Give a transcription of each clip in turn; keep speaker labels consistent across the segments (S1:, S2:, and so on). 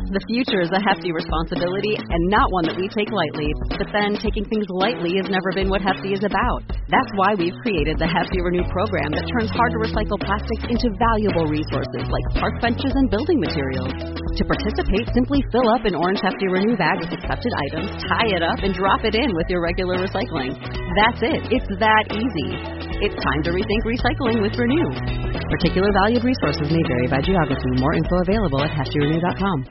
S1: The future is a hefty responsibility and not one that we take lightly. But then, taking things lightly has never been what Hefty is about. That's why we've created the Hefty Renew program that turns hard-to-recycle plastics into valuable resources like park benches and building materials. To participate, simply fill up an orange Hefty Renew bag with accepted items, tie it up, and drop it in with your regular recycling. That's it. It's that easy. It's time to rethink recycling with Renew. Particular valued resources may vary by geography. More info available at heftyrenew.com.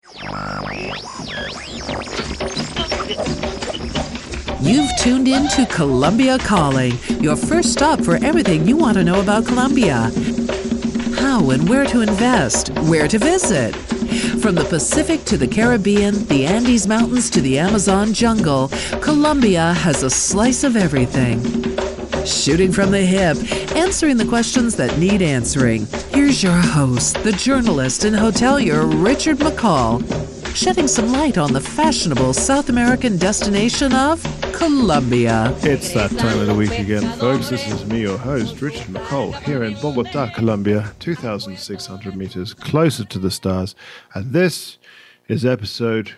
S2: You've tuned in to Colombia Calling, your first stop for everything you want to know about Colombia. How and where to invest, where to visit. From the Pacific to the Caribbean, the Andes Mountains to the Amazon jungle, Colombia has a slice of everything. Shooting from the hip, answering the questions that need answering. Here's your host, the journalist and hotelier Richard McCall, shedding some light on the fashionable South American destination of Colombia.
S3: It's that time of the week again, folks. This is me, your host, Richard McCall, here in Bogota, Colombia, 2,600 meters closer to the stars. And this is episode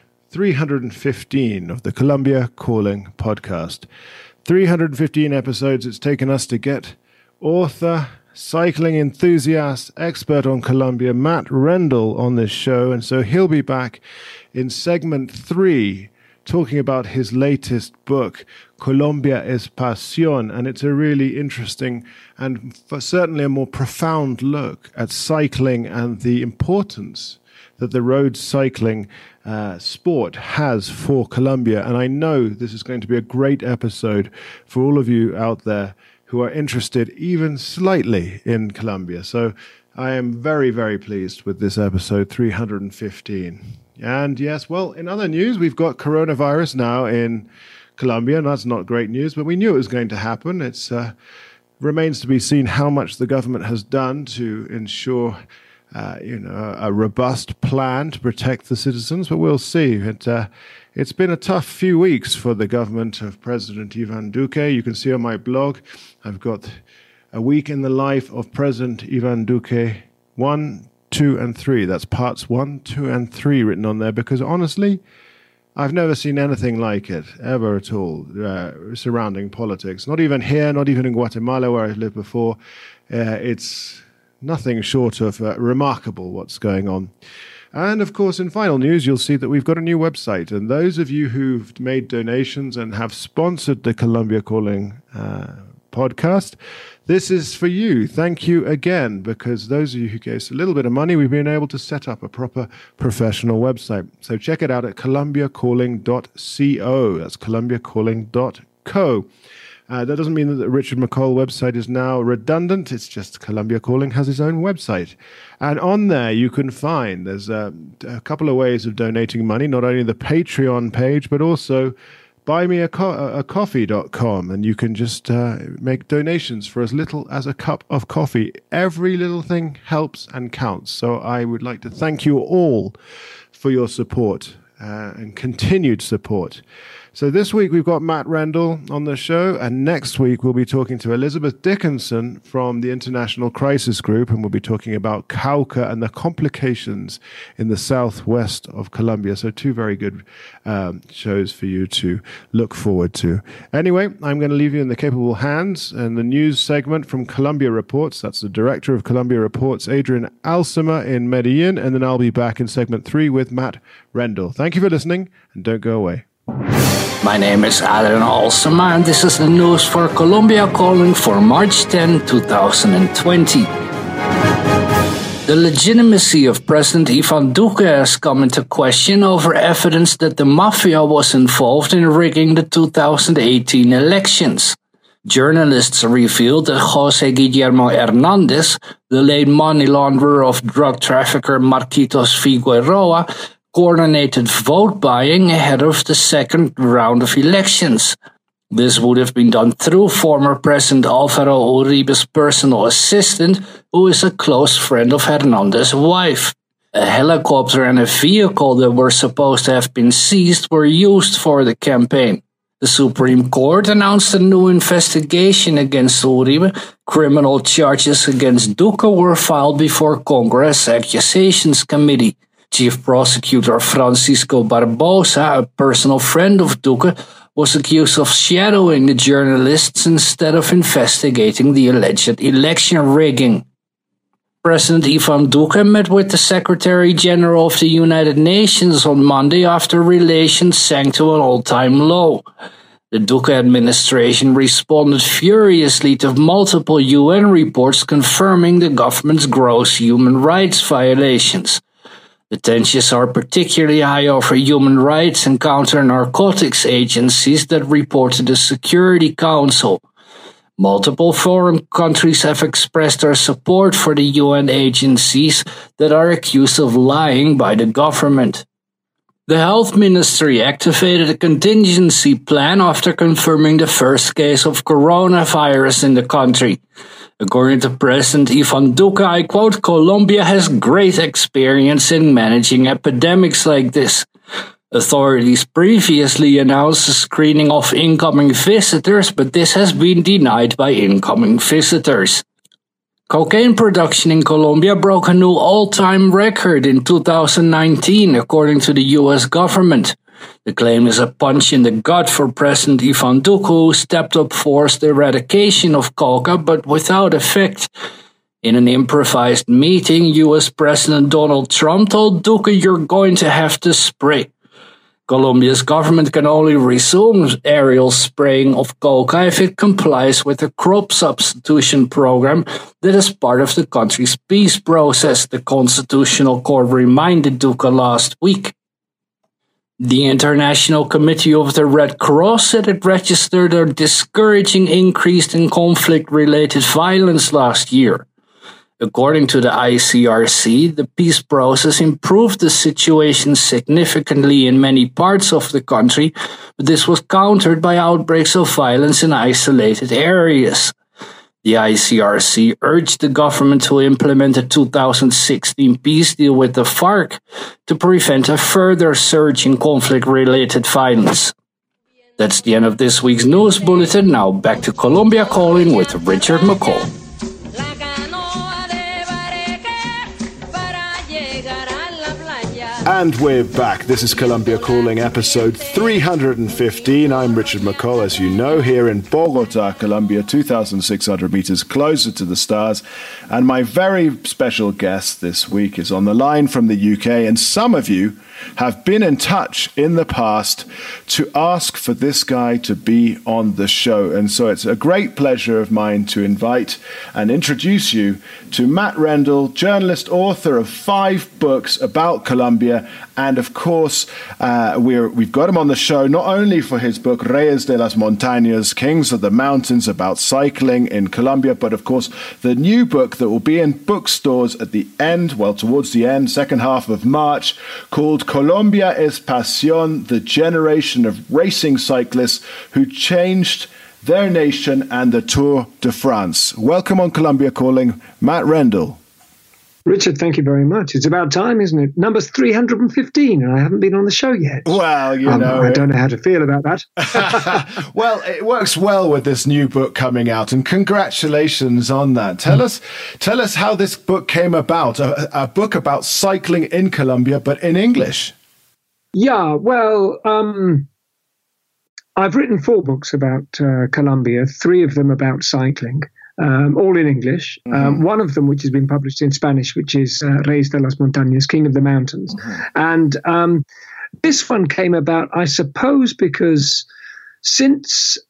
S3: 315 of the Colombia Calling podcast. 315 episodes it's taken us to get author, cycling enthusiast, expert on Colombia, Matt Rendell on this show. And so he'll be back in segment 3 talking about his latest book, Colombia es Pasión. And it's a really interesting and certainly a more profound look at cycling and the importance that the road cycling sport has for Colombia. And I know this is going to be a great episode for all of you out there who are interested even slightly in Colombia. So I am very, very pleased with this episode 315. And yes, well, in other news, we've got coronavirus now in Colombia, and that's not great news, but we knew it was going to happen. It remains to be seen how much the government has done to ensure a robust plan to protect the citizens, but we'll see. It's been a tough few weeks for the government of President Ivan Duque. You can see on my blog, I've got a week in the life of President Ivan Duque 1, 2, and 3. That's parts 1, 2, and 3 written on there, because honestly, I've never seen anything like it, ever at all, surrounding politics. Not even here, not even in Guatemala, where I've lived before. It's nothing short of remarkable what's going on. And of course, in final news, you'll see that we've got a new website. And those of you who've made donations and have sponsored the Colombia Calling podcast, this is for you. Thank you again, because those of you who gave us a little bit of money, we've been able to set up a proper professional website. So check it out at colombiacalling.co. That's colombiacalling.co. That doesn't mean that the Richard McCall website is now redundant. It's just Colombia Calling has its own website. And on there you can find, there's a couple of ways of donating money, not only the Patreon page, but also buymeacoffee.com. And you can just make donations for as little as a cup of coffee. Every little thing helps and counts. So I would like to thank you all for your support and continued support. So this week we've got Matt Rendell on the show, and next week we'll be talking to Elizabeth Dickinson from the International Crisis Group, and we'll be talking about Cauca and the complications in the southwest of Colombia. So 2 very good shows for you to look forward to. Anyway, I'm going to leave you in the capable hands and the news segment from Colombia Reports. That's the director of Colombia Reports, Adrian Alsima in Medellin, and then I'll be back in segment 3 with Matt Rendell. Thank you for listening, and don't go away.
S4: My name is Adrian Alsima, and this is the news for Colombia Calling for March 10, 2020. The legitimacy of President Ivan Duque has come into question over evidence that the mafia was involved in rigging the 2018 elections. Journalists revealed that José Guillermo Hernández, the late money launderer of drug trafficker Marquitos Figueroa, coordinated vote buying ahead of the second round of elections. This would have been done through former President Álvaro Uribe's personal assistant, who is a close friend of Hernández's wife. A helicopter and a vehicle that were supposed to have been seized were used for the campaign. The Supreme Court announced a new investigation against Uribe. Criminal charges against Duque were filed before Congress Accusations Committee. Chief Prosecutor Francisco Barbosa, a personal friend of Duque, was accused of shadowing the journalists instead of investigating the alleged election rigging. President Ivan Duque met with the Secretary General of the United Nations on Monday after relations sank to an all-time low. The Duque administration responded furiously to multiple UN reports confirming the government's gross human rights violations. The tensions are particularly high over human rights and counter-narcotics agencies that report to the Security Council. Multiple foreign countries have expressed their support for the UN agencies that are accused of lying by the government. The Health Ministry activated a contingency plan after confirming the first case of coronavirus in the country. According to President Ivan Duque, I quote, "Colombia has great experience in managing epidemics like this." Authorities previously announced a screening of incoming visitors, but this has been denied by incoming visitors. Cocaine production in Colombia broke a new all-time record in 2019, according to the US government. The claim is a punch in the gut for President Ivan Duque, who stepped up forced eradication of coca, but without effect. In an improvised meeting, US President Donald Trump told Duque, "You're going to have to spray." Colombia's government can only resume aerial spraying of coca if it complies with the crop substitution program that is part of the country's peace process, the Constitutional Court reminded Duque last week. The International Committee of the Red Cross said it registered a discouraging increase in conflict-related violence last year. According to the ICRC, the peace process improved the situation significantly in many parts of the country, but this was countered by outbreaks of violence in isolated areas. The ICRC urged the government to implement a 2016 peace deal with the FARC to prevent a further surge in conflict-related violence. That's the end of this week's news bulletin. Now back to Colombia Calling with Richard McCall.
S3: And we're back. This is Colombia Calling, episode 315. I'm Richard McCall, as you know, here in Bogota, Colombia, 2,600 meters closer to the stars. And my very special guest this week is on the line from the UK. And some of you have been in touch in the past to ask for this guy to be on the show. And so it's a great pleasure of mine to invite and introduce you to Matt Rendell, journalist, author of 5 books about Colombia. And of course, we've got him on the show not only for his book, Reyes de las Montañas, Kings of the Mountains, about cycling in Colombia, but of course, the new book that will be in bookstores at the end, well, towards the end, second half of March, called Colombia es Pasión, the generation of racing cyclists who changed their nation and the Tour de France. Welcome on Colombia Calling, Matt Rendell.
S5: Richard, thank you very much. It's about time, isn't it? Number's 315, and I haven't been on the show yet.
S3: Well, you know.
S5: I don't know how to feel about that.
S3: Well, it works well with this new book coming out, and congratulations on that. Tell us how this book came about, a book about cycling in Colombia, but in English.
S5: Yeah, well, I've written 4 books about Colombia, 3 of them about cycling. All in English. Mm-hmm. One of them, which has been published in Spanish, which is Reyes de las Montañas, King of the Mountains. Mm-hmm. And this one came about, I suppose, because since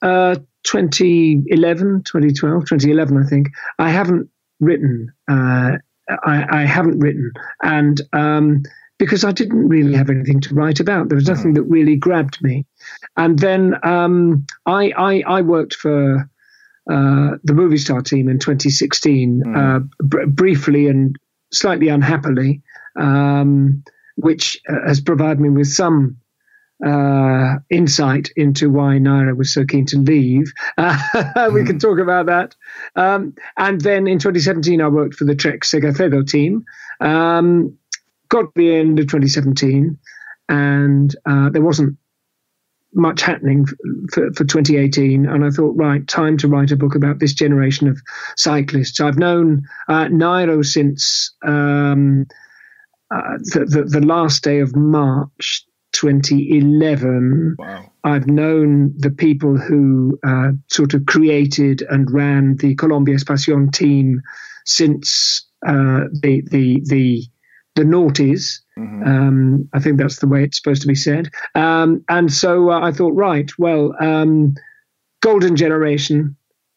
S5: 2011, I think, I haven't written. I haven't written. And because I didn't really have anything to write about. There was nothing that really grabbed me. And then I worked for the Movistar team in 2016, briefly and slightly unhappily, which has provided me with some insight into why Nairo was so keen to leave. We can talk about that. And then in 2017, I worked for the Trek Segafredo team. Got to the end of 2017, and there wasn't much happening for 2018, and I thought, right, time to write a book about this generation of cyclists. I've known Nairo since the last day of March 2011.
S3: Wow.
S5: I've known the people who sort of created and ran the Colombia Espacion team since the noughties.
S3: Mm-hmm.
S5: I think that's the way it's supposed to be said. And so I thought, right, well, golden generation.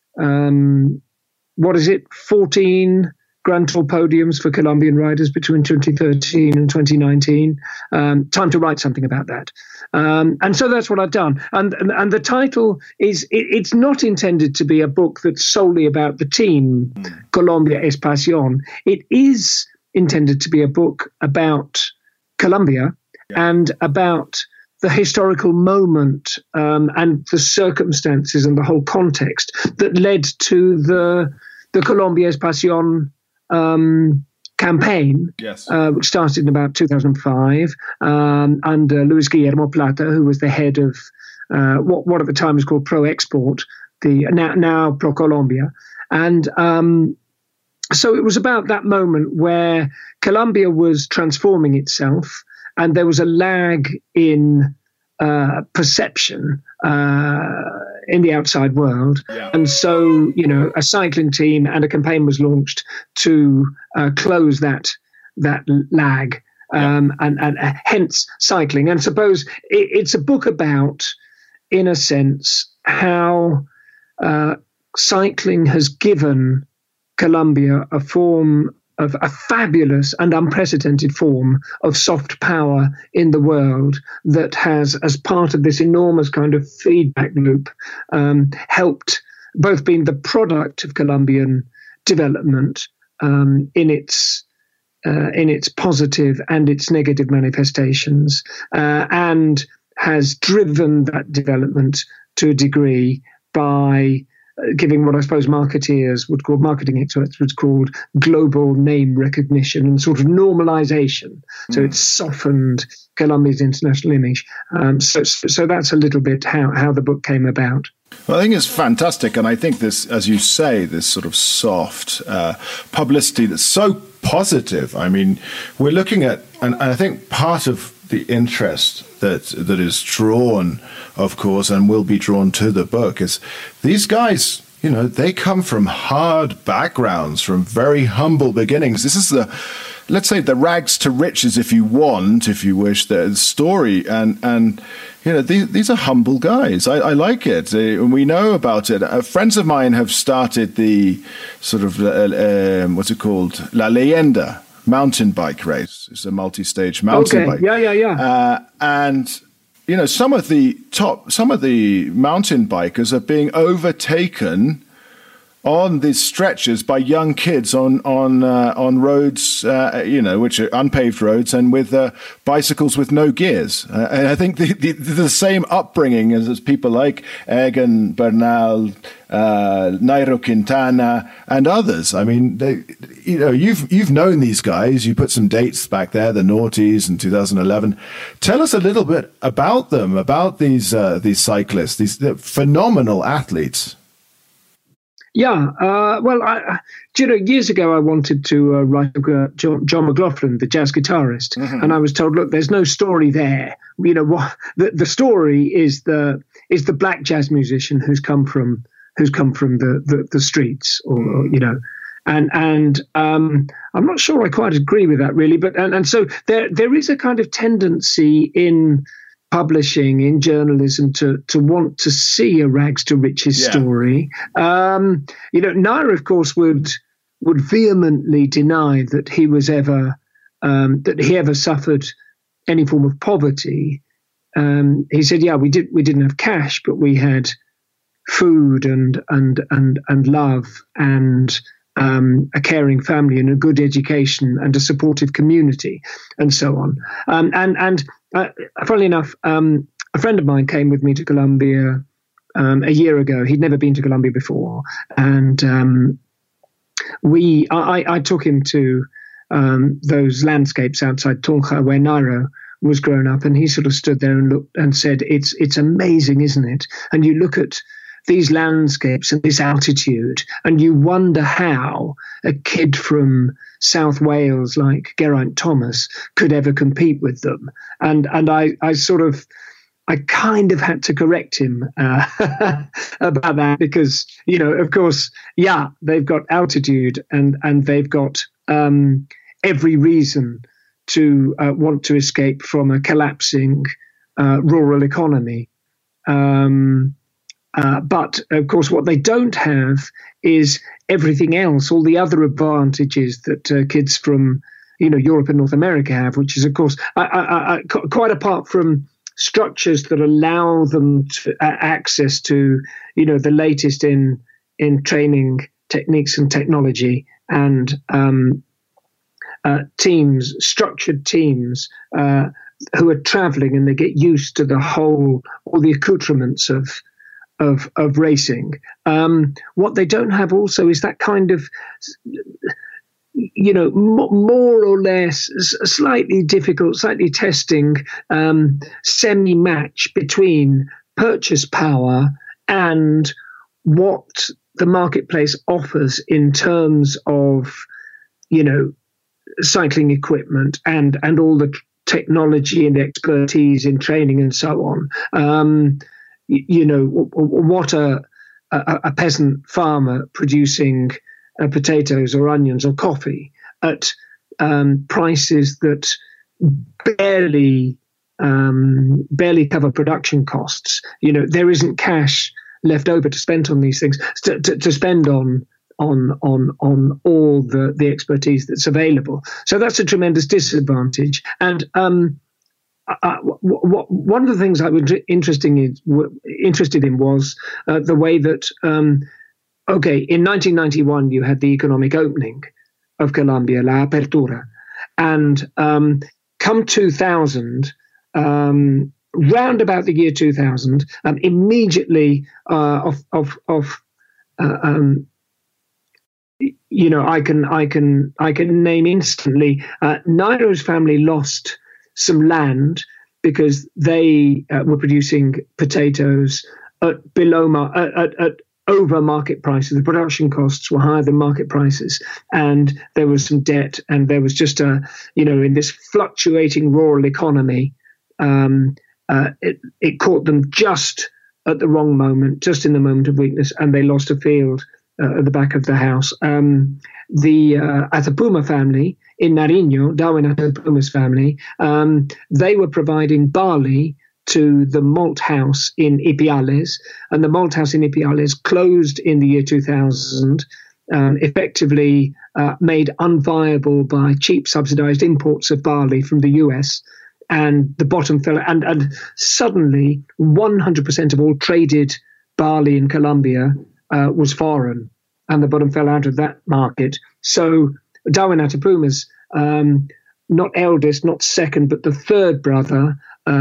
S5: What is it? 14 Grand Tour podiums for Colombian riders between 2013 and 2019. Time to write something about that. And so that's what I've done. And the title is, it's not intended to be a book that's solely about the team, Colombia Espacion. It is intended to be a book about Colombia and about the historical moment and the circumstances and the whole context that led to the Colombia Espacion campaign, which started in about 2005 under Luis Guillermo Plata, who was the head of what at the time was called Pro Export, the now Pro Colombia. And so it was about that moment where Colombia was transforming itself, and there was a lag in perception in the outside world. Yeah. And so, a cycling team and a campaign was launched to close that lag, and hence cycling. And suppose it's a book about, in a sense, how cycling has given Colombia a fabulous and unprecedented form of soft power in the world that has, as part of this enormous kind of feedback loop, helped both being the product of Colombian development in its positive and its negative manifestations, and has driven that development to a degree by giving what I suppose marketing experts would call global name recognition and sort of normalization. So it's softened Colombia's international image. So that's a little bit how the book came about.
S3: Well, I think it's fantastic. And I think this, as you say, this sort of soft publicity that's so positive. I mean, we're looking at, and I think part of the interest that is drawn, of course, and will be drawn to the book is these guys, they come from hard backgrounds, from very humble beginnings. This is let's say the rags to riches, if you wish, the story. And these are humble guys. I like it. We know about it. Friends of mine have started the sort of, what's it called? La Leyenda mountain bike race. It's a multi-stage mountain bike.
S5: Yeah.
S3: And some of the mountain bikers are being overtaken on these stretches by young kids on roads, which are unpaved roads, and with bicycles with no gears. And I think the same upbringing as people like Egan Bernal, Nairo Quintana, and others. I mean, you've known these guys. You put some dates back there, the noughties in 2011. Tell us a little bit about them, about these cyclists, these phenomenal athletes.
S5: Yeah, years ago I wanted to write about John McLaughlin, the jazz guitarist, and I was told, look, there's no story there. The story is the black jazz musician who's come from the streets, and I'm not sure I quite agree with that really, but and so there is a kind of tendency in publishing, in journalism, to want to see a rags to riches story. Nairo, of course, would vehemently deny that he was ever suffered any form of poverty. He said, "Yeah, we didn't have cash, but we had food and love and a caring family and a good education and a supportive community and so on." Funnily enough, a friend of mine came with me to Colombia a year ago. He'd never been to Colombia before, and I took him to those landscapes outside Tunja where Nairo was grown up, and he sort of stood there and looked and said, "It's amazing, isn't it?" And you look at these landscapes and this altitude, and you wonder how a kid from South Wales like Geraint Thomas could ever compete with them. And I kind of had to correct him about that because, of course, they've got altitude and they've got every reason to want to escape from a collapsing rural economy. But, of course, what they don't have is everything else, all the other advantages that kids from, Europe and North America have, which is, of course, quite apart from structures that allow them to, access to, the latest in training techniques and technology, and structured teams who are traveling, and they get used to all the accoutrements of racing. What they don't have also is that kind of, more or less slightly difficult, slightly testing semi-match between purchase power and what the marketplace offers in terms of, cycling equipment and all the technology and expertise in training and so on. What a peasant farmer producing potatoes or onions or coffee at prices that barely cover production costs. There isn't cash left over to spend on these things, to spend on all the expertise that's available. So that's a tremendous disadvantage. And one of the things I was interested in was the way that, in 1991 you had the economic opening of Colombia, La Apertura, and come 2000, round about the year 2000, immediately I can name instantly. Nairo's family lost some land because they were producing potatoes at over market prices. The production costs were higher than market prices, and there was some debt, and there was just in this fluctuating rural economy, it caught them just at the wrong moment, just in the moment of weakness, and they lost a field at the back of the house. The Atapuma family in Nariño, Darwin Atapuma's family, they were providing barley to the malt house in Ipiales, and the malt house in Ipiales closed in the year 2000, effectively made unviable by cheap subsidized imports of barley from the US, and the bottom fell, and suddenly 100% of all traded barley in Colombia was foreign, and the bottom fell out of that market. So Darwin Atapuma's not eldest, not second, but the third brother,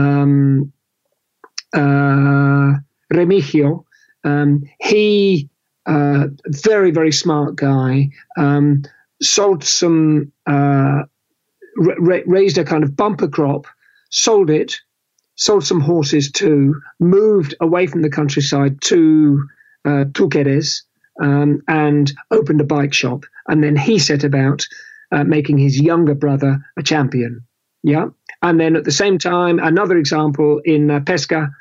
S5: Remigio, he, very, very smart guy, sold some, raised a kind of bumper crop, sold some horses too, moved away from the countryside to Túqueres, and opened a bike shop. And then he set about making his younger brother a champion. Yeah. And then at the same time, another example in Pesca,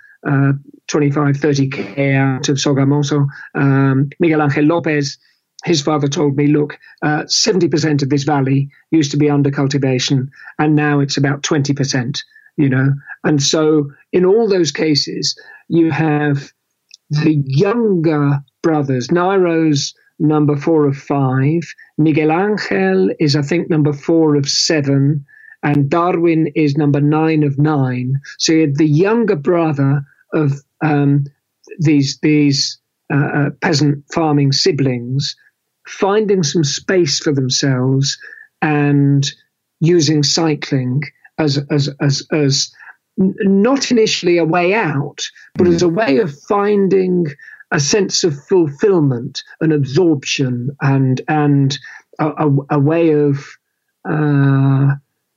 S5: 25-30 out of Sogamoso, Miguel Angel Lopez, his father told me, look, 70% of this valley used to be under cultivation, and now it's about 20%, And so in all those cases, you have the younger brothers. Nairo's number 4 of 5. Miguel Angel is, I think, number 4 of 7. And Darwin is number 9 of 9. So you had the younger brother of these peasant farming siblings finding some space for themselves and using cycling as not initially a way out, but as a way of finding a sense of fulfillment and absorption, and a way of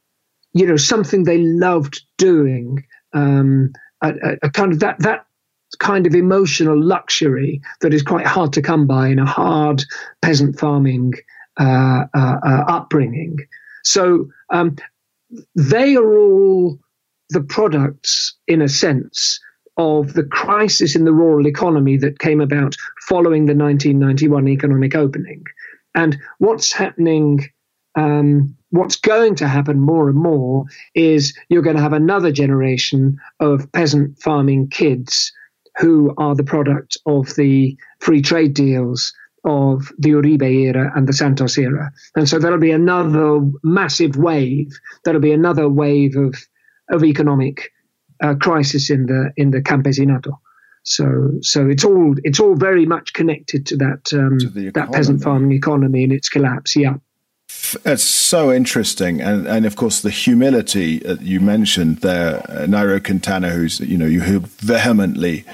S5: something they loved doing, a kind of that kind of emotional luxury that is quite hard to come by in a hard peasant farming upbringing. So they are all the products, in a sense, of the crisis in the rural economy that came about following the 1991 economic opening. And what's happening, what's going to happen more and more is you're going to have another generation of peasant farming kids who are the product of the free trade deals of the Uribe era and the Santos era. And so there'll be another massive wave. There'll be another wave of economic crisis in the campesinato. So it's all very much connected to that peasant farming economy and its collapse. Yeah.
S3: It's so interesting, and of course the humility you mentioned there, Nairo Quintana, who vehemently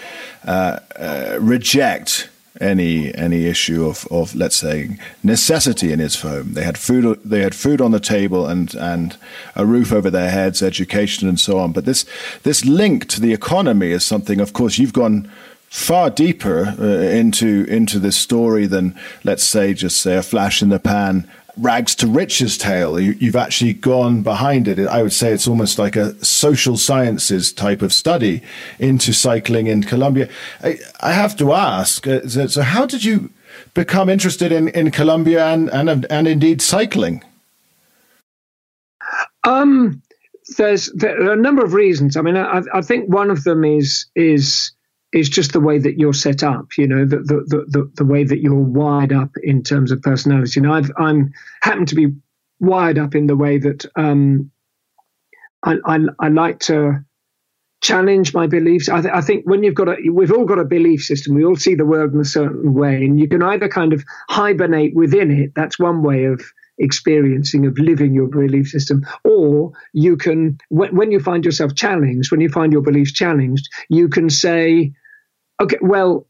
S3: reject any issue of let's say necessity in his home. They had food on the table and a roof over their heads, education and so on. But this link to the economy is something, of course, you've gone far deeper into this story than, let's say, just say a flash in the pan, rags to riches tale. You've actually gone behind it. I would say it's almost like a social sciences type of study into cycling in Colombia. I have to ask, so how did you become interested in Colombia and indeed cycling?
S5: There are a number of reasons. I mean, I think one of them is just the way that you're set up, the way that you're wired up in terms of personality. I'm happen to be wired up in the way that I like to challenge my beliefs. I think when we've all got a belief system, we all see the world in a certain way, and you can either kind of hibernate within it. That's one way of experiencing, of living your belief system, or you can, when you find yourself challenged, when you find your beliefs challenged, you can say, okay, well,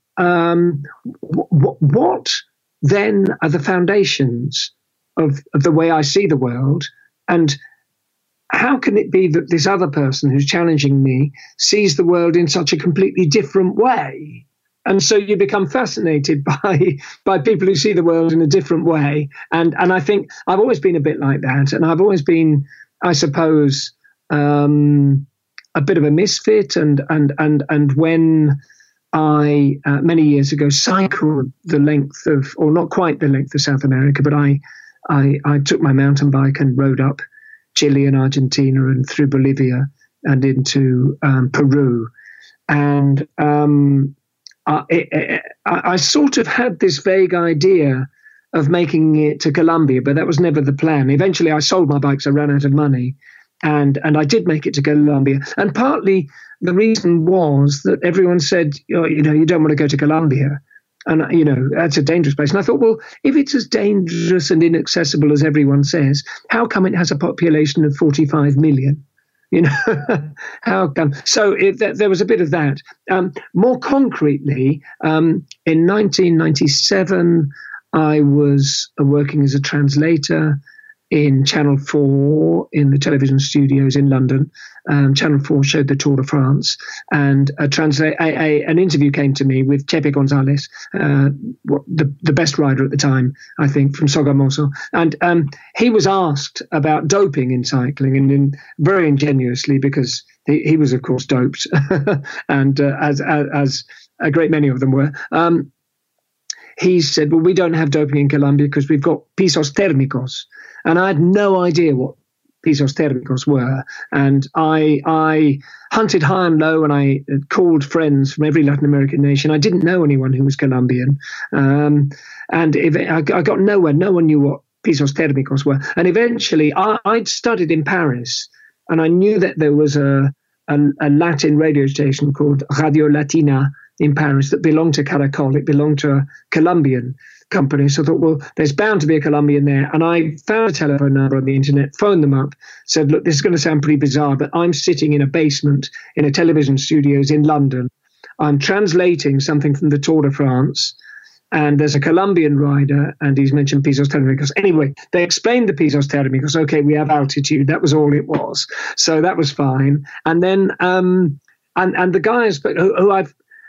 S5: what then are the foundations of the way I see the world, and how can it be that this other person who's challenging me sees the world in such a completely different way? And so you become fascinated by people who see the world in a different way. And I think I've always been a bit like that. And I've always been, I suppose, a bit of a misfit. And when I, many years ago, cycled the length of, or not quite the length of South America, but I took my mountain bike and rode up Chile and Argentina and through Bolivia and into Peru. And I sort of had this vague idea of making it to Colombia, but that was never the plan. Eventually, I sold my bikes. I ran out of money, and I did make it to Colombia. And partly the reason was that everyone said, you don't want to go to Colombia, and that's a dangerous place. And I thought, well, if it's as dangerous and inaccessible as everyone says, how come it has a population of 45 million? How come? So there was a bit of that. More concretely, in 1997, I was working as a translator in Channel 4 in the television studios in London. Channel 4 showed the Tour de France, and an interview came to me with Chepe Gonzalez, the best rider at the time, I think, from Sogamoso. And he was asked about doping in cycling, and very ingenuously, because he was, of course, doped, and as a great many of them were, he said, well, we don't have doping in Colombia because we've got pisos térmicos. And I had no idea what pisos térmicos were. And I hunted high and low, and I called friends from every Latin American nation. I didn't know anyone who was Colombian. And I got nowhere. No one knew what pisos térmicos were. And eventually I'd studied in Paris, and I knew that there was a Latin radio station called Radio Latina in Paris that belonged to Caracol. It belonged to a Colombian company. So I thought, well, there's bound to be a Colombian there. And I found a telephone number on the internet, phoned them up, said, look, this is going to sound pretty bizarre, but I'm sitting in a basement in a television studios in London. I'm translating something from the Tour de France, and there's a Colombian rider, and he's mentioned pisos térmicos. Anyway, they explained the pisos térmicos. Okay, we have altitude. That was all it was. So that was fine. And then, and the guys who I've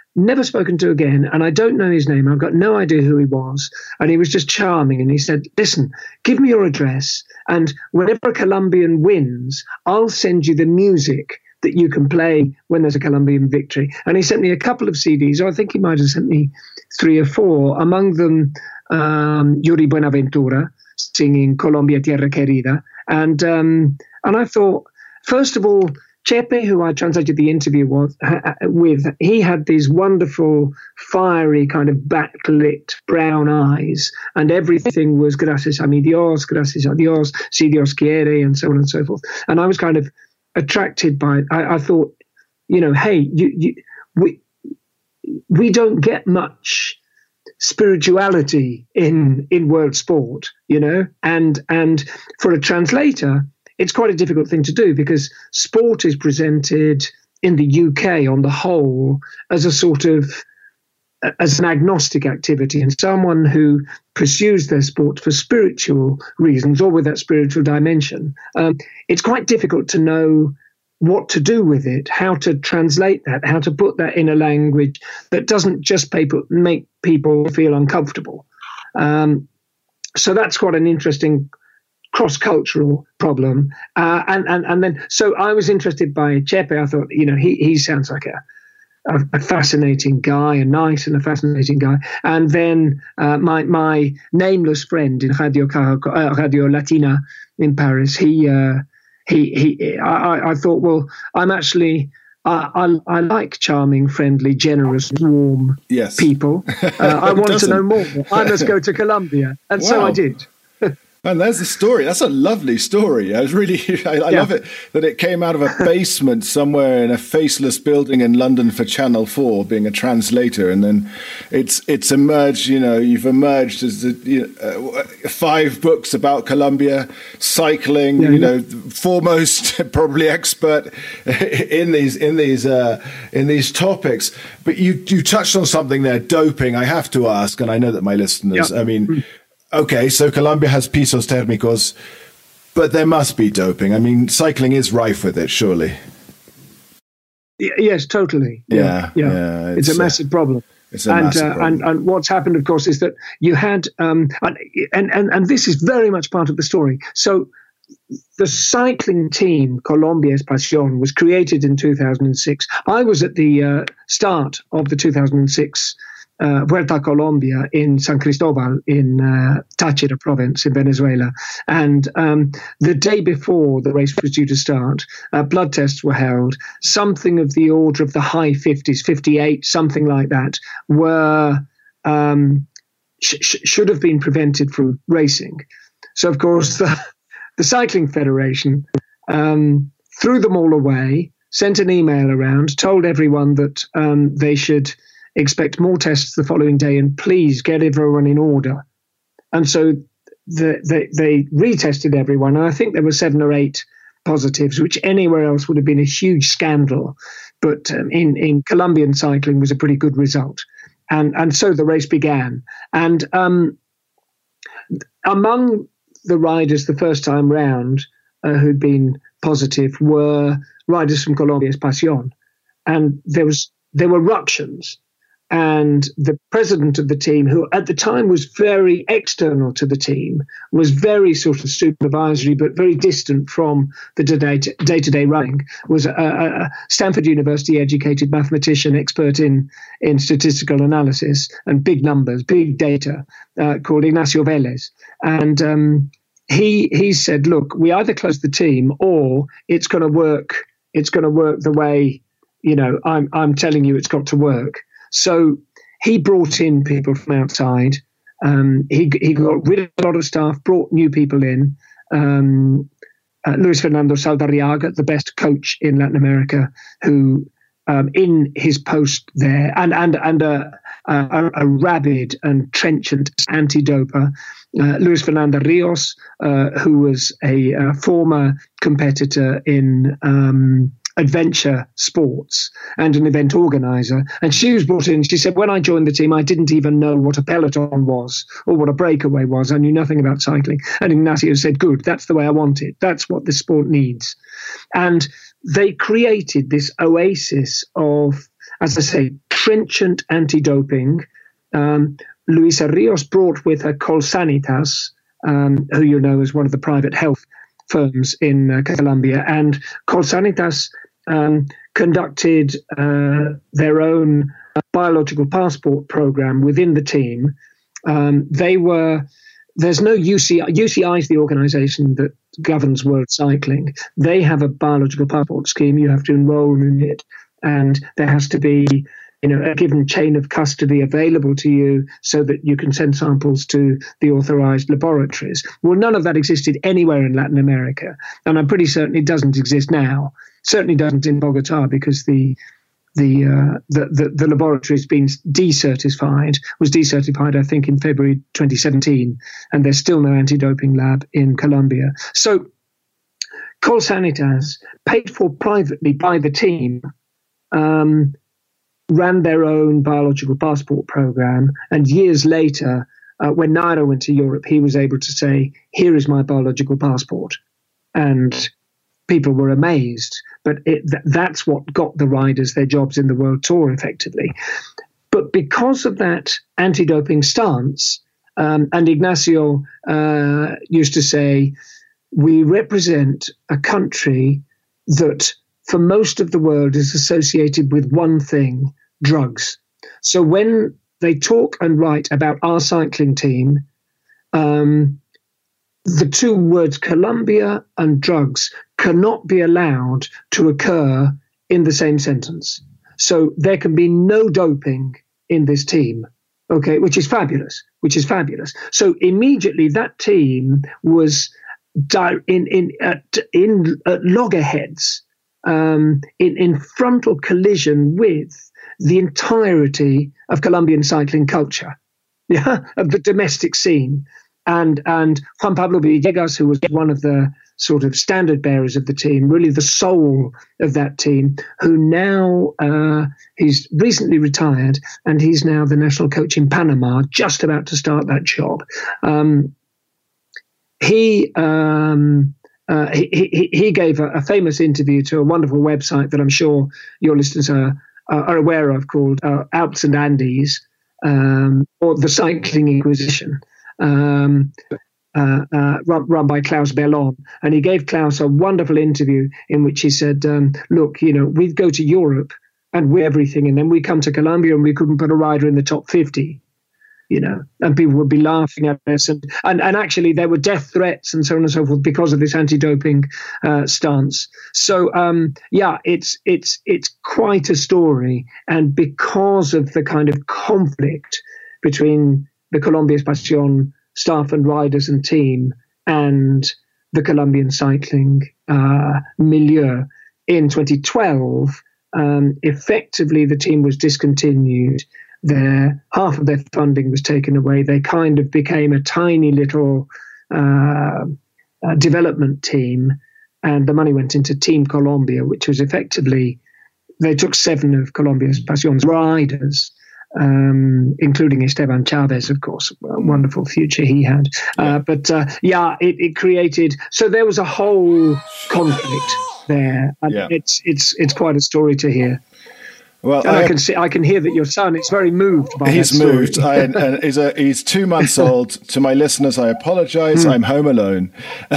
S5: never spoken to again, and I don't know his name. I've got no idea who he was, and he was just charming. And he said, "Listen, give me your address, and whenever a Colombian wins, I'll send you the music that you can play when there's a Colombian victory." And he sent me a couple of CDs, or I think he might have sent me 3 or 4, among them Yuri Buenaventura singing Colombia Tierra Querida. And I thought, first of all, Chepe, who I translated the interview with, he had these wonderful, fiery, kind of backlit brown eyes, and everything was gracias a mi Dios, gracias a Dios, si Dios quiere, and so on and so forth. And I was kind of attracted by it. I thought, hey, we don't get much spirituality in world sport, and for a translator, it's quite a difficult thing to do, because sport is presented in the UK on the whole as a sort of as an agnostic activity, and someone who pursues their sport for spiritual reasons or with that spiritual dimension. It's quite difficult to know what to do with it, how to translate that, how to put that in a language that doesn't just make people feel uncomfortable. So that's quite an interesting cross-cultural problem. And then, so I was interested by Chepe. I thought, he sounds like a fascinating guy, a nice and a fascinating guy. And then my nameless friend in Radio Latina in Paris, I thought, well, I'm actually, I like charming, friendly, generous, warm people. I want to know more. I must go to Colombia. And so I did.
S3: And there's the story. That's a lovely story. I love it that it came out of a basement somewhere in a faceless building in London for Channel 4, being a translator, and then it's emerged. You've emerged as 5 books about Colombia, cycling. Foremost, probably expert in these topics. But you touched on something there, doping. I have to ask, and I know that my listeners. I mean. Okay, so Colombia has pisos térmicos, but there must be doping. I mean, cycling is rife with it, surely.
S5: Yes, totally. Yeah. It's a massive problem.
S3: It's a massive problem.
S5: And what's happened, of course, is that you had, and this is very much part of the story. So the cycling team, Colombia es Pasión, was created in 2006. I was at the start of the 2006 Vuelta a Colombia in San Cristobal in Táchira province in Venezuela. And the day before the race was due to start, blood tests were held. Something of the order of the high 50s, 58, something like that, were should have been prevented from racing. So, of course, the Cycling Federation threw them all away, sent an email around, told everyone that they should expect more tests the following day, and please get everyone in order. And so they retested everyone, and I think there were 7 or 8 positives, which anywhere else would have been a huge scandal. But in Colombian cycling was a pretty good result. And so the race began. And among the riders the first time round who'd been positive were riders from Colombia es Pasión. And there were ructions. And the president of the team, who at the time was very external to the team, was very sort of supervisory, but very distant from the day-to-day running, was a Stanford University educated mathematician, expert in statistical analysis and big numbers, big data, called Ignacio Vélez. And he said, look, we either close the team or it's going to work. It's going to work the way, I'm telling you it's got to work. So he brought in people from outside. He got rid of a lot of staff, brought new people in. Luis Fernando Saldarriaga, the best coach in Latin America, who in his post there, and a rabid and trenchant anti-doper, Luis Fernando Rios, who was a former competitor in adventure sports and an event organizer. And she was brought in. She said, when I joined the team, I didn't even know what a peloton was or what a breakaway was. I knew nothing about cycling. And Ignacio said, good, that's the way I want it. That's what the sport needs. And they created this oasis of as I say, trenchant anti-doping. Luisa Rios brought with her Colsanitas, who you know is one of the private health firms in Colombia, and Colsanitas conducted their own biological passport program within the team. There's no UCI is the organization that governs world cycling. They have a biological passport scheme. You have to enroll in it, and there has to be a given chain of custody available to you so that you can send samples to the authorized laboratories. Well, none of that existed anywhere in Latin America, and I'm pretty certain it doesn't exist now. Certainly doesn't in Bogota, because the laboratory has been was decertified, I think, in February 2017, and there's still no anti-doping lab in Colombia. So Colsanitas, paid for privately by the team, ran their own biological passport program, and years later, when Nairo went to Europe, he was able to say, "Here is my biological passport," and people were amazed. But that's what got the riders their jobs in the World Tour, effectively. But because of that anti-doping stance, and Ignacio used to say, we represent a country that for most of the world is associated with one thing: drugs. So when they talk and write about our cycling team, the two words Colombia and drugs cannot be allowed to occur in the same sentence. So there can be no doping in this team, okay, which is fabulous. So immediately that team was in loggerheads, in frontal collision with the entirety of Colombian cycling culture, of the domestic scene. And Juan Pablo Villegas, who was one of the sort of standard bearers of the team, really the soul of that team, who now he's recently retired, and he's now the national coach in Panama, just about to start that job. He gave a famous interview to a wonderful website that I'm sure your listeners are aware of, called Alps and Andes, or the Cycling Inquisition. Run by Klaus Bellon, and he gave Klaus a wonderful interview in which he said, look, we'd go to Europe and win everything, and then we come to Colombia and we couldn't put a rider in the top 50, and people would be laughing at us, and actually there were death threats and so on and so forth because of this anti-doping stance. So it's quite a story, and because of the kind of conflict between the Colombia Espación staff and riders and team and the Colombian cycling milieu. In 2012, effectively the team was discontinued. Half of their funding was taken away. They kind of became a tiny little development team, and the money went into Team Colombia, which was effectively, they took 7 of Colombia Espación's riders, including Esteban Chavez, of course, a wonderful future he had. It created, so there was a whole conflict there. And it's quite a story to hear. Well, and I can hear that your son is very moved by
S3: he's
S5: that
S3: moved. And he's 2 months old. To my listeners, I apologize. I'm home alone.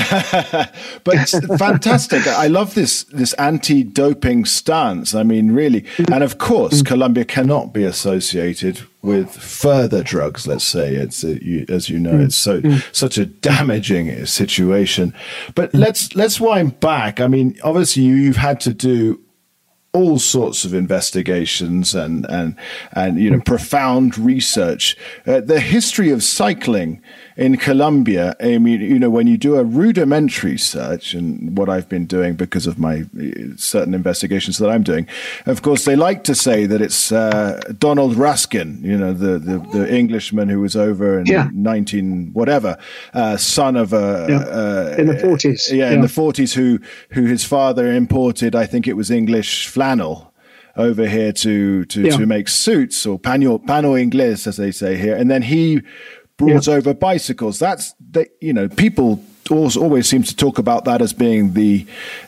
S3: But fantastic. I love this anti-doping stance. I mean, really. And of course, Colombia cannot be associated with further drugs, let's say. It's as you know, it's such a damaging situation. But let's wind back. I mean, obviously you've had to do all sorts of investigations and profound research. The history of cycling in Colombia, I mean, when you do a rudimentary search, and what I've been doing because of my certain investigations that I'm doing, of course, they like to say that it's Donald Ruskin, the Englishman who was over in 19 whatever, son of
S5: in the 40s.
S3: In the 40s, who his father imported, I think it was English flannel over here to make suits, or paño inglés, as they say here, and then he brought over bicycles. People
S6: always seems to talk about that as being the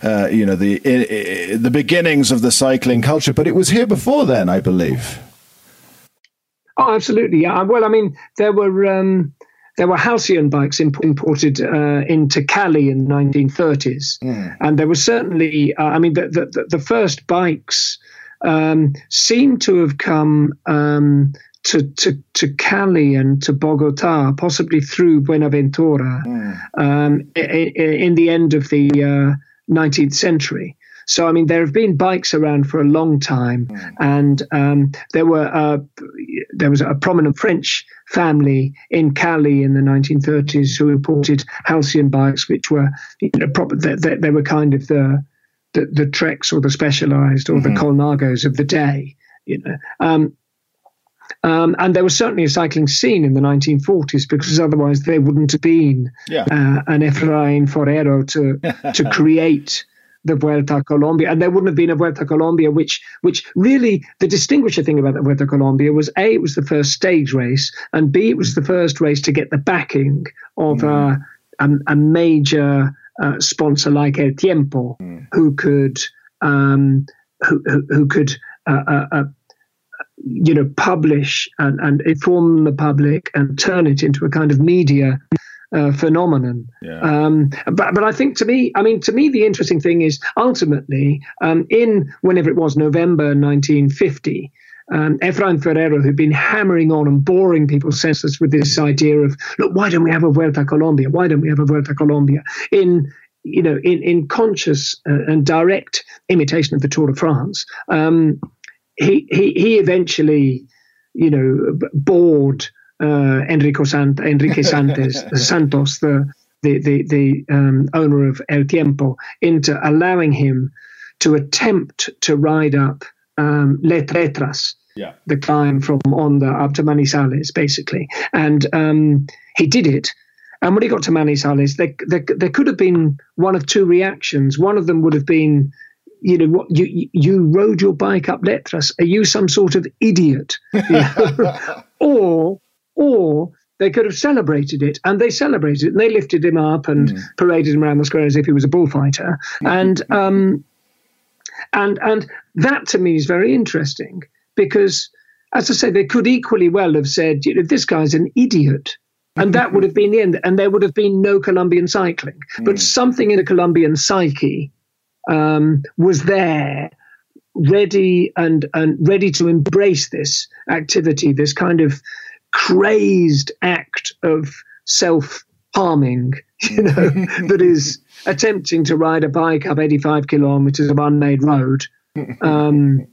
S6: beginnings of the cycling culture, but it was here before then, I believe.
S5: Oh, absolutely. Yeah. Well, I mean, there were halcyon bikes imported into Cali in the 1930s, and there was certainly, the first bikes seem to have come to Cali and to Bogota, possibly through Buenaventura, in the end of the 19th century. So, I mean, there have been bikes around for a long time, and there was a prominent French family in Cali in the 1930s who imported halcyon bikes, which were, they were kind of the Treks or the Specialized or the Colnagos of the day, and there was certainly a cycling scene in the 1940s, because otherwise there wouldn't have been an Efraín Forero to create the Vuelta a Colombia, and there wouldn't have been a Vuelta a Colombia, which really, the distinguishing thing about the Vuelta a Colombia was, A, it was the first stage race, and B, it was the first race to get the backing of a major sponsor like El Tiempo, who could publish and inform the public and turn it into a kind of media phenomenon. But I think to me, the interesting thing is ultimately in whenever it was, November 1950, Efraín Forero, who'd been hammering on and boring people senseless with this idea of, look, why don't we have a Vuelta a Colombia? Why don't we have a Vuelta a Colombia? In conscious and direct imitation of the Tour de France, he eventually, bored Enrique Santos, the owner of El Tiempo, into allowing him to attempt to ride up Letras, the climb from Honda up to Manizales, basically. And he did it. And when he got to Manizales, there could have been one of two reactions. One of them would have been, you rode your bike up Letras. Are you some sort of idiot? Or they could have celebrated it, and they celebrated it, and they lifted him up and paraded him around the square as if he was a bullfighter. And that to me is very interesting, because, as I say, they could equally well have said, this guy's an idiot. And that would have been the end, and there would have been no Colombian cycling. But something in the Colombian psyche was there, ready and ready to embrace this activity, this kind of crazed act of self-harming, that is attempting to ride a bike up 85 kilometers of unmade road. And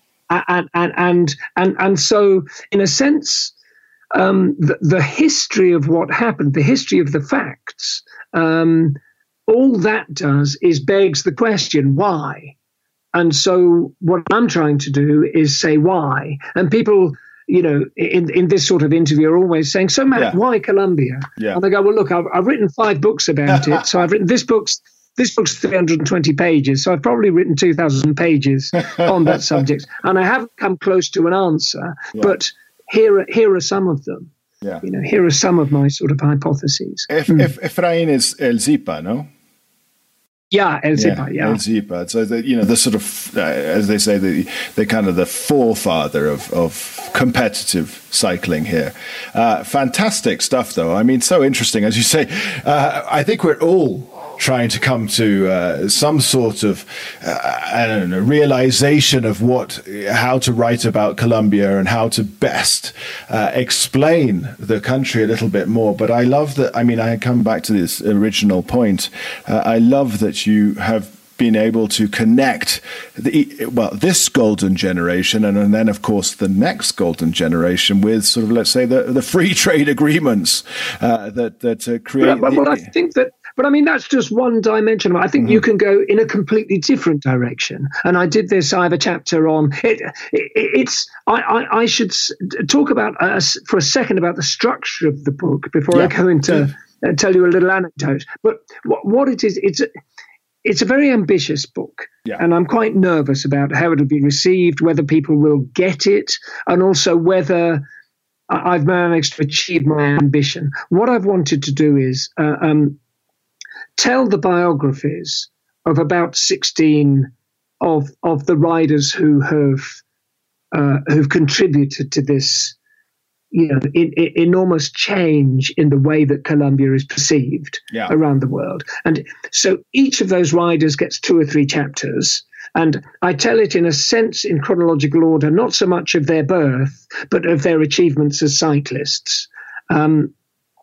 S5: so, in a sense, the history of what happened, the history of the facts, all that does is begs the question, why? And so what I'm trying to do is say why. And people, in this sort of interview are always saying, so Matt, why Colombia? And they go, well, look, I've written 5 books about it. So I've written this book's 320 pages. So I've probably written 2,000 pages on that subject. And I haven't come close to an answer, but here are some of them. Here are some of my sort of hypotheses.
S6: Efraín is El Zipa, no?
S5: Yeah, El Zipa,
S6: El Zipa. So the sort of, as they say, the kind of the forefather of competitive cycling here. Fantastic stuff, though. I mean, so interesting, as you say. I think we're all trying to come to some sort of realization of how to write about Colombia and how to best explain the country a little bit more. But I love that. I mean, I come back to this original point. I love that you have been able to connect this golden generation and then, of course, the next golden generation with sort of, let's say, the free trade agreements that create.
S5: Well, I think that. But I mean, that's just one dimension. I think you can go in a completely different direction. And I did this. I have a chapter on it. I should talk about for a second about the structure of the book before I go into tell you a little anecdote. But what it is, it's a very ambitious book, and I'm quite nervous about how it'll be received, whether people will get it, and also whether I've managed to achieve my ambition. What I've wanted to do is tell the biographies of about 16 of the riders who've contributed to this, enormous change in the way that Colombia is perceived around the world. And so each of those riders gets 2 or 3 chapters. And I tell it in a sense in chronological order, not so much of their birth, but of their achievements as cyclists. In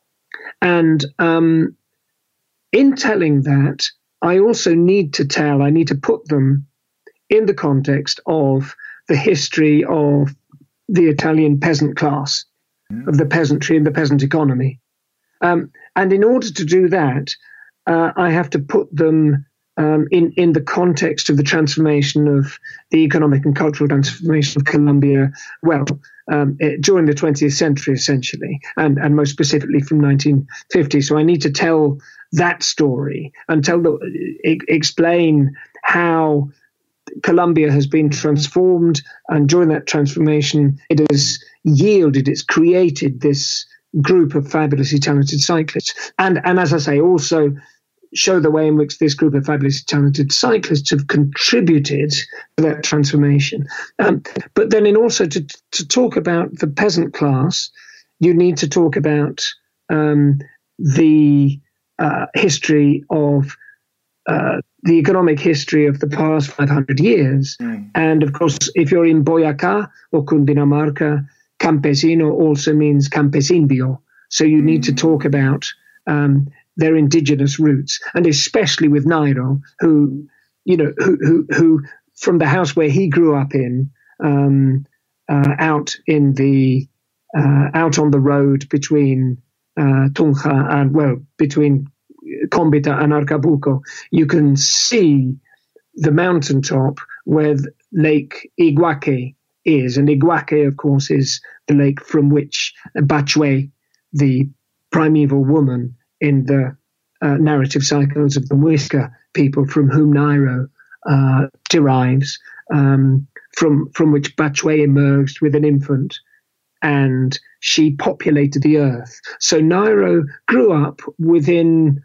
S5: telling that, I also need to put them in the context of the history of the Italian peasant class, of the peasantry and the peasant economy. And in order to do that, I have to put them in the context of the transformation of the economic and cultural transformation of Colombia, during the 20th century, essentially, and most specifically from 1950. So I need to tell that story and explain how Colombia has been transformed, and during that transformation, it's created this group of fabulously talented cyclists. And as I say, also show the way in which this group of fabulously talented cyclists have contributed to that transformation. But then to talk about the peasant class, you need to talk about the history of the economic history of the past 500 years. And of course, if you're in Boyacá or Cundinamarca, campesino also means campesindio. So you need to talk about their indigenous roots, and especially with Nairo, who from the house where he grew up in, out on the road between Tunja and between Combita and Arcabuco, you can see the mountaintop where Lake Iguaque is. And Iguaque, of course, is the lake from which Bachué, the primeval woman in the narrative cycles of the Muisca people from whom Nairo derives, from which Bachué emerged with an infant, and she populated the earth. So Nairo grew up within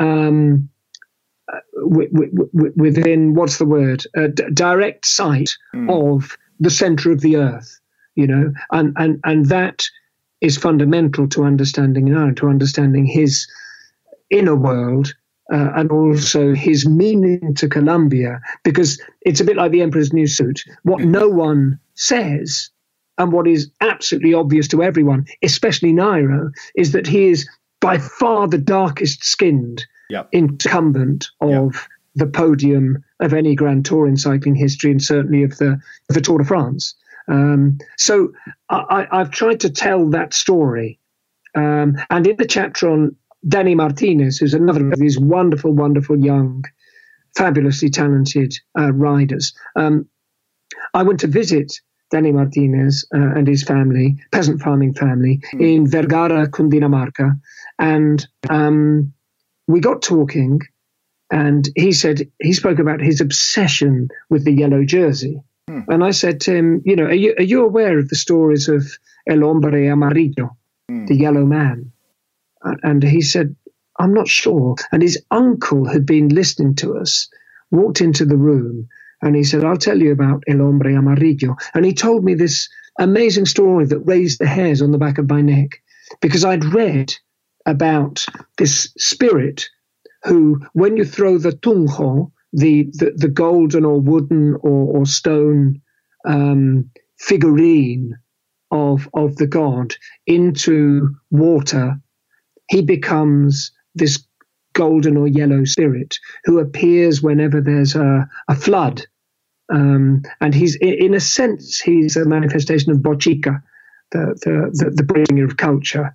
S5: what's the word? Direct sight of the center of the earth, and that is fundamental to understanding Nairo, to understanding his inner world, and also his meaning to Colombia, because it's a bit like the Emperor's New Suit. What no one says, and what is absolutely obvious to everyone, especially Nairo, is that he is by far the darkest skinned incumbent of the podium of any Grand Tour in cycling history, and certainly of the Tour de France. So I've tried to tell that story. And in the chapter on Dani Martinez, who's another of these wonderful, wonderful young, fabulously talented riders, I went to visit Dani Martinez and his family, peasant farming family, in Vergara, Cundinamarca. And we got talking, and he spoke about his obsession with the yellow jersey. And I said to him, are you aware of the stories of El Hombre Amarillo, the yellow man? And he said, I'm not sure. And his uncle had been listening to us, walked into the room, and he said, I'll tell you about El Hombre Amarillo. And he told me this amazing story that raised the hairs on the back of my neck, because I'd read about this spirit who, when you throw the tunjo, the golden or wooden or stone figurine of the god, into water, he becomes this golden or yellow spirit who appears whenever there's a flood. And he's, in a sense, he's a manifestation of Bochica, the bringer of culture.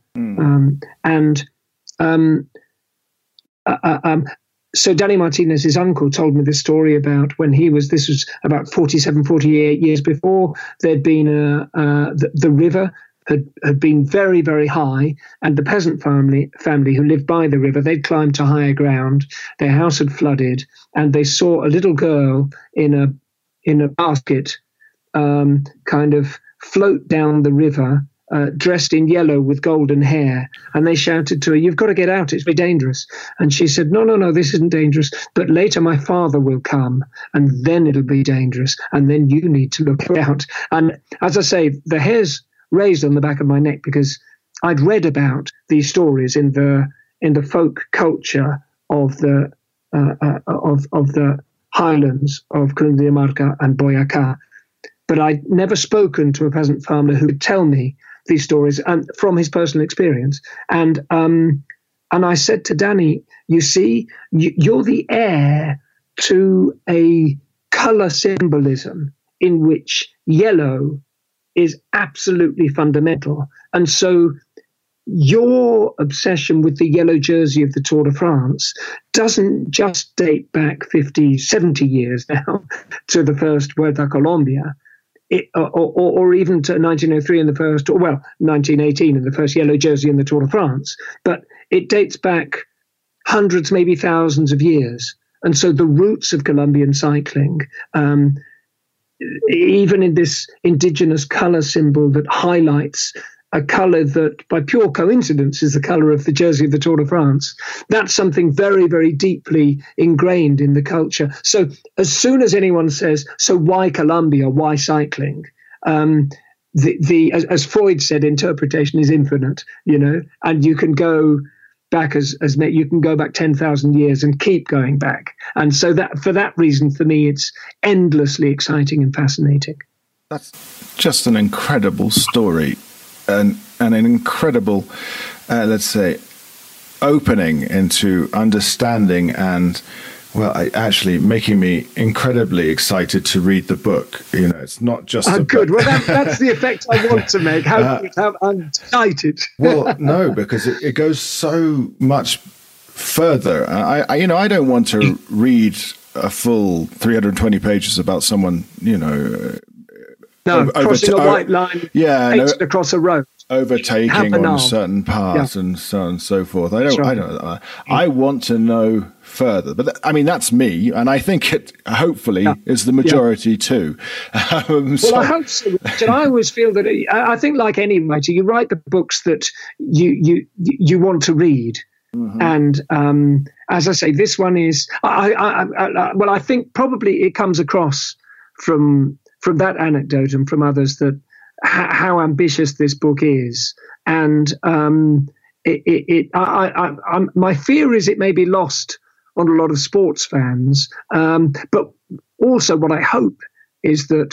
S5: So Dani Martinez, his uncle, told me this story about when this was about 47, 48 years before, there'd been the river had been very, very high, and the peasant family who lived by the river, they'd climbed to higher ground, their house had flooded, and they saw a little girl in a basket kind of float down the river dressed in yellow with golden hair, and they shouted to her, "You've got to get out, it's very dangerous." And she said, no, this isn't dangerous, but later my father will come, and then it'll be dangerous, and then you need to look out. And as I say, the hair's raised on the back of my neck because I'd read about these stories in the folk culture of the highlands of Cundinamarca and Boyacá, but I'd never spoken to a peasant farmer who would tell me these stories and from his personal experience. And I said to Danny, you see, you're the heir to a color symbolism in which yellow is absolutely fundamental. And so your obsession with the yellow jersey of the Tour de France doesn't just date back 50, 70 years now to the first Vuelta a Colombia, or even to 1903 in the first, or 1918 in the first yellow jersey in the Tour de France, but it dates back hundreds, maybe thousands of years. And so the roots of Colombian cycling, even in this indigenous color symbol that highlights a color that by pure coincidence is the color of the jersey of the Tour de France, that's something very, very deeply ingrained in the culture. So as soon as anyone says, so why Colombia, why cycling? As Freud said, interpretation is infinite, and you can go back you can go back 10,000 years and keep going back. And so that for that reason, for me, it's endlessly exciting and fascinating.
S6: That's just an incredible story. And an incredible, let's say, opening into understanding and, actually making me incredibly excited to read the book. It's not just
S5: good. Well, that's the effect I want to make. I'm excited.
S6: Well, no, because it goes so much further. I don't want to read a full 320 pages about someone,
S5: No, crossing a white line, across a road,
S6: overtaking on a certain path, and so on and so forth. I want to know further, but that's me, and I think it hopefully is the majority too.
S5: I hope so. And I always feel that I think, like any writer, you write the books that you want to read. Mm-hmm. And as I say, this one is. I think probably it comes across from that anecdote and from others that how ambitious this book is, and my fear is it may be lost on a lot of sports fans, but also what I hope is that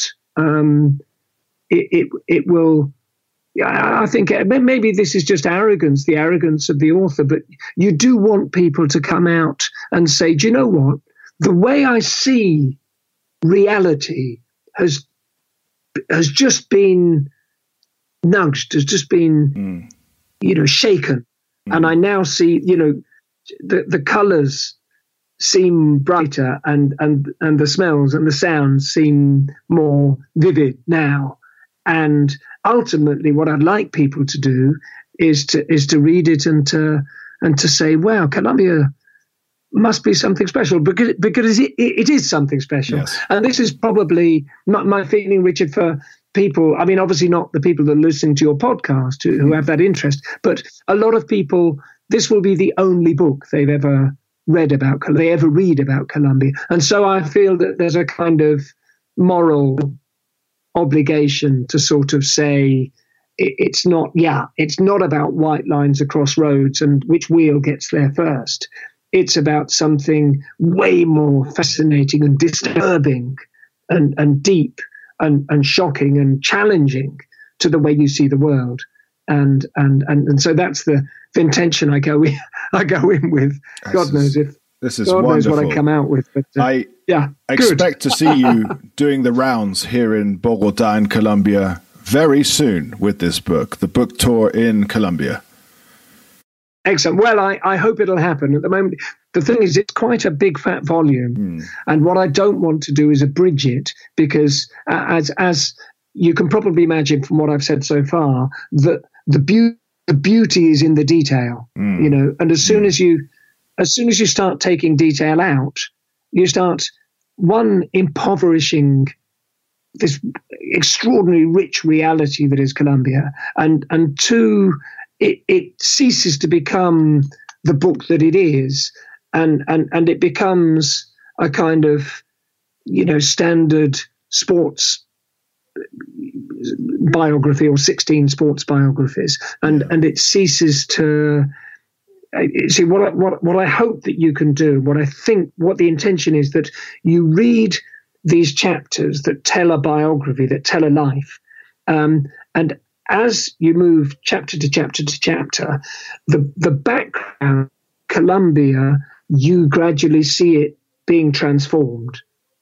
S5: it will. I think maybe this is just arrogance, the arrogance of the author, but you do want people to come out and say, do you know what? The way I see reality has just been nudged, has just been, shaken. And I now see, the colours seem brighter and the smells and the sounds seem more vivid now. And ultimately what I'd like people to do is to read it and to say, wow, Colombia must be something special, because it is something special. Yes. And this is probably my feeling, Richard, for people. I mean, obviously not the people that are listening to your podcast who have that interest, but a lot of people, this will be the only book they've ever read about Colombia. And so I feel that there's a kind of moral obligation to sort of say, it's not about white lines across roads and which wheel gets there first. It's about something way more fascinating and disturbing and deep and shocking and challenging to the way you see the world. And so that's the intention I go in with. God knows if
S6: this is
S5: God
S6: wonderful.
S5: knows what I come out with. But
S6: I expect to see you doing the rounds here in Bogota in Colombia very soon with this book, the book tour in Colombia.
S5: Excellent. Well, I hope it'll happen. At the moment, the thing is, it's quite a big, fat volume. And what I don't want to do is abridge it, because as you can probably imagine from what I've said so far, that the beauty is in the detail, and as soon as you start taking detail out, you start, one, impoverishing this extraordinary rich reality that is Colombia, and two, it ceases to become the book that it is, and it becomes a kind of, standard sports biography or 16 sports biographies, and it ceases to. See, what I hope that you can do, what the intention is, that you read these chapters that tell a biography, that tell a life, and as you move chapter to chapter to chapter, the background, Colombia, you gradually see it being transformed,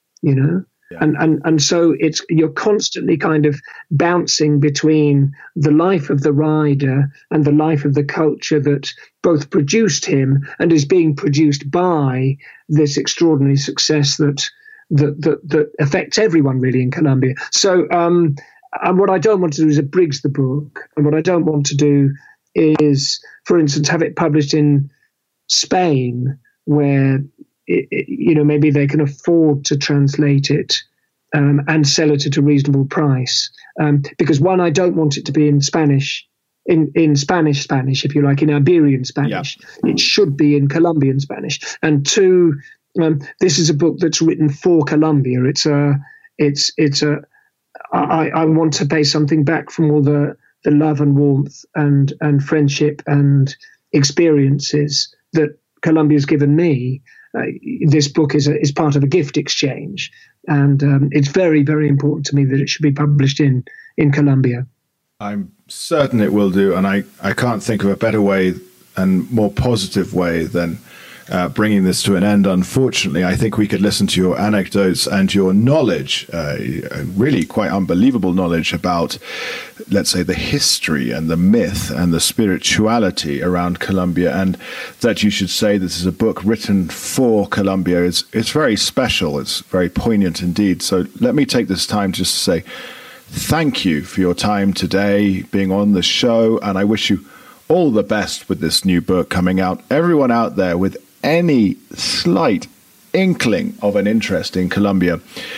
S5: And so you're constantly kind of bouncing between the life of the rider and the life of the culture that both produced him and is being produced by this extraordinary success that affects everyone really in Colombia. So, and what I don't want to do is abridge the book, and what I don't want to do is, for instance, have it published in Spain, where maybe they can afford to translate it and sell it at a reasonable price. Because one, I don't want it to be in Spanish, in Spanish, if you like, in Iberian Spanish. Yeah. It should be in Colombian Spanish. And two, this is a book that's written for Colombia. I want to pay something back from all the love and warmth and friendship and experiences that Colombia's given me. This book is part of a gift exchange, and it's very, very important to me that it should be published in Colombia.
S6: I'm certain it will do, and I can't think of a better way and more positive way than bringing this to an end. Unfortunately, I think we could listen to your anecdotes and your knowledge, really quite unbelievable knowledge about, let's say, the history and the myth and the spirituality around Colombia, and that you should say this is a book written for Colombia. It's very special. It's very poignant indeed. So let me take this time just to say thank you for your time today, being on the show, and I wish you all the best with this new book coming out. Everyone out there with any slight inkling of an interest in Colombia,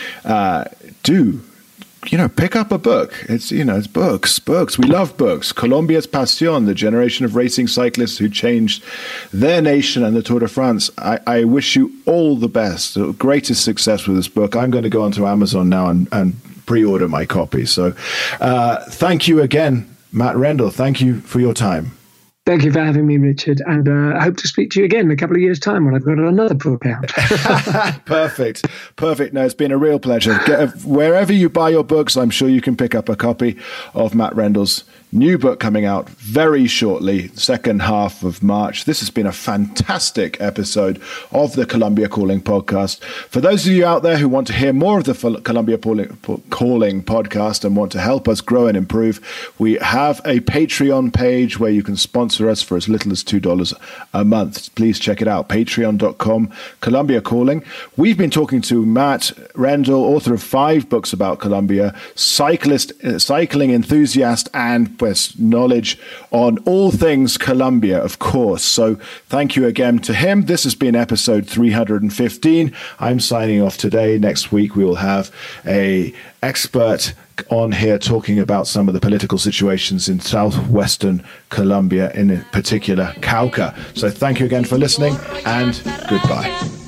S6: do pick up a book. It's books. We love books. Colombia's Pasión, the generation of racing cyclists who changed their nation and the Tour de France. I wish you all the best, the greatest success with this book. I'm going to go onto Amazon now and pre-order my copy. So thank you again, Matt Rendell. Thank you for your time.
S5: Thank you for having me, Richard, and I hope to speak to you again in a couple of years' time when I've got another book out.
S6: Perfect. No, it's been a real pleasure. Wherever you buy your books, I'm sure you can pick up a copy of Matt Rendell's new book coming out very shortly, second half of March. This has been a fantastic episode of the Colombia Calling podcast. For those of you out there who want to hear more of the Colombia Calling podcast and want to help us grow and improve, we have a Patreon page where you can sponsor us for as little as $2 a month. Please check it out, patreon.com, Colombia Calling. We've been talking to Matt Rendell, author of 5 books about Colombia, cycling enthusiast, and knowledge on all things Colombia, of course. So thank you again to him. This has been episode 315. I'm signing off today. Next week we will have a expert on here talking about some of the political situations in southwestern Colombia, in particular Cauca. So thank you again for listening, and goodbye.